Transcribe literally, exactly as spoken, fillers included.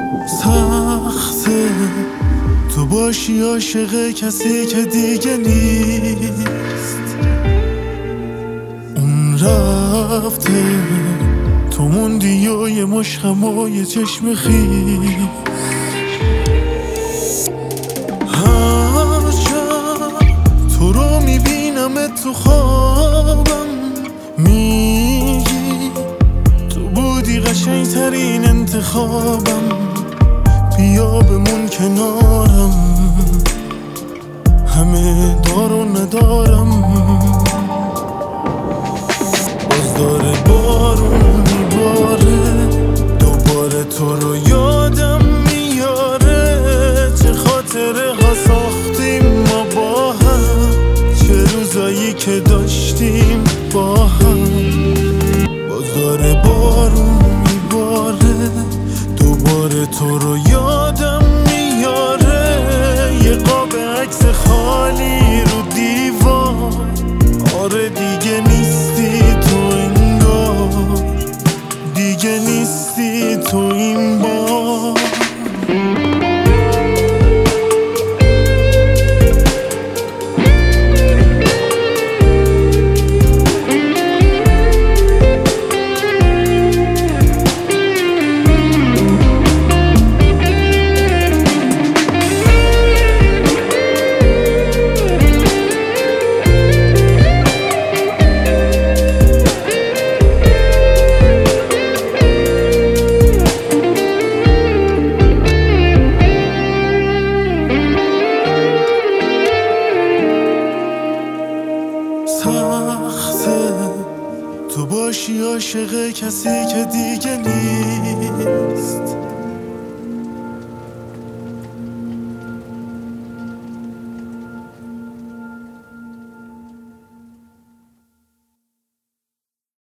سخته تو باشی عاشق کسی که دیگه نیست، اون رفته تو موندی و یه مشخم و یه چشم خیس. هر شب تو رو میبینم تو خوابم، میگی تو بودی قشنگ ترین انتخابم، بیا بمون کنارم، همه دار و ندارم. باز داره بارون میباره، دوباره تو رو یادم میاره، چه خاطره ها ساختیم ما با هم، چه روزایی که داشتیم با هم. باز داره بارون میباره، دوباره تو رو یادم میاره، یه قاب عکس خالی رو دیوار. آره دیگه نیستی تو انگار، دیگه نیستی تو این بار. سخته تو باشی عاشق کسی که دیگه نیست،